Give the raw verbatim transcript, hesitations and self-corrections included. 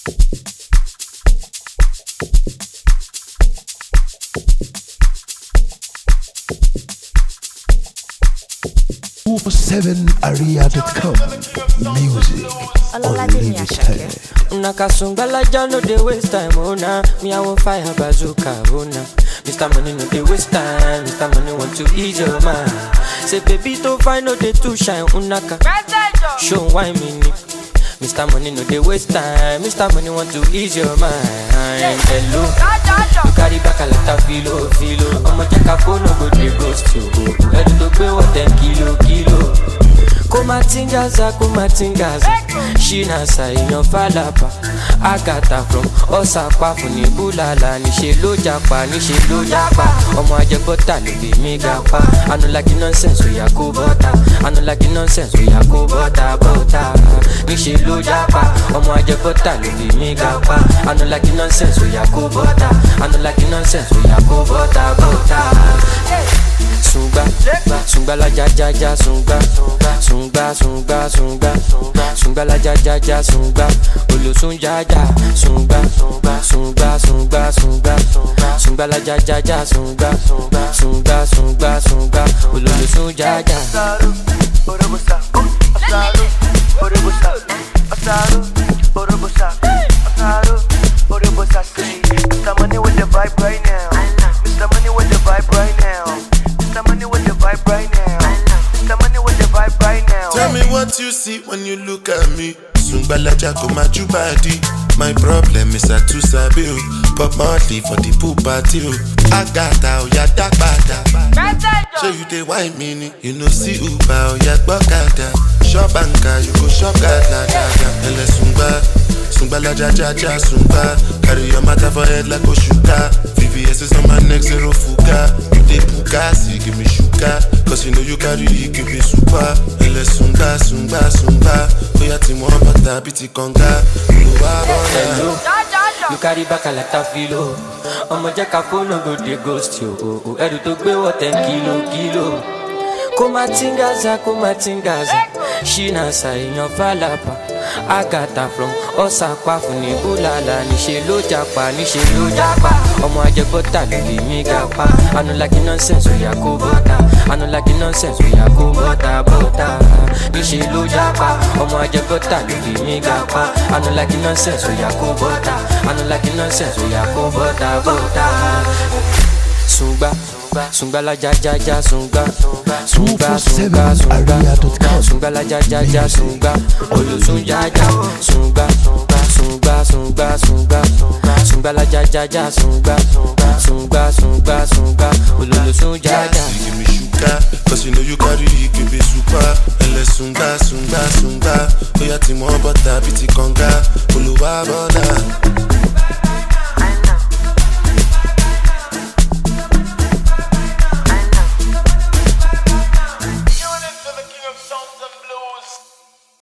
two four seven area dot com Music Unlimited. Nakasungala no dey waste time, oh nah. Me I want fire bazooka, oh nah. Mister Money no dey waste time, Mister Money want to ease your mind. Say baby to find no dey too shine, unaka. Show why me ni. Mister Money no dey waste time, Mister Money want to ease your mind. Hello, you carry back a lot of filo, filo. I'ma check a phone, no go dey ghost you. Ready to pay what ten kilo, kilo. Kumatingaza, kumatingaza. Shina sa inyo falapa. Agata from Osapa funi bulala. Nishe lo japa, nishe lo japa. Omo aje bota lo be mi gapa. I no like the nonsense we ya ko bota. I no like the nonsense we ya ko bota, bota. Nishe lo japa. Omo aje bota lo be mi gapa. I no like the nonsense we ya ko bota. I no like the nonsense we ya ko bota, bota. Sunga, sunga la ja ja ja sunga, sunga sunga sunga, sunga la ja ja ja sunga, olo sunja ja sunga, sunga sunga sunga, sunga la ja ja ja sunga, sunga sunga sunga, olo sunja ja. Asaru, orobosa, asaru, orobosa, asaru, orobosa, asaru, orobosa. Say, Mister Money with the vibe right now, Mister Money with the vibe right now. Mister Money with the vibe right now. Mister Money with the vibe right now. Tell me what you see when you look at me. Sungbala jako majubadi. My problem is I too sabi o. Pop monthly for the pool party o. Agata o ya dagbada. So you dey wine me, you know see Uber o ya gbokada. Shop banka you go shop gada gada. Ele sungba, sungbala ja ja ja sungba. Carry your matter for head like Oshuka. V V S is on my neck zero fuka. You dey puka, see give me shuka. Cause you know you carry it, give me super. Ele sunga sunga sunga. Oya ti mo bata biti konga. Hello, you carry back a lot of filo. I'ma check a phone, no go dey ghost you. Oh, oh, edu to gbe what ten kilo, kilo. Kumatingaza, kumatingaza. Shina sa inyo falapa. Agata from Osapa funi bulala. Nishe lo japa, nishe lo japa. Omo aje bota lo be mi gapa. I no like the nonsense we ya ko bota. I no like the nonsense we ya ko bota, bota. Nishe lo japa. Omo aje bota lo be mi gapa. I no like the nonsense we ya ko bota. I no like the nonsense we ya ko bota, bota. Sunga, sunga la ja ja ja sunga, sunga sunga sunga, sunga la ja ja ja sunga, olo sunja ja sunga, sunga sunga sunga, sunga la ja ja ja sunga, sunga sunga sunga, olo sunja ja. Give me shuka, cause you know you carry it, give me super. Ele sunga sunga sunga, oya ti mo bota biti konga, oluwa bona.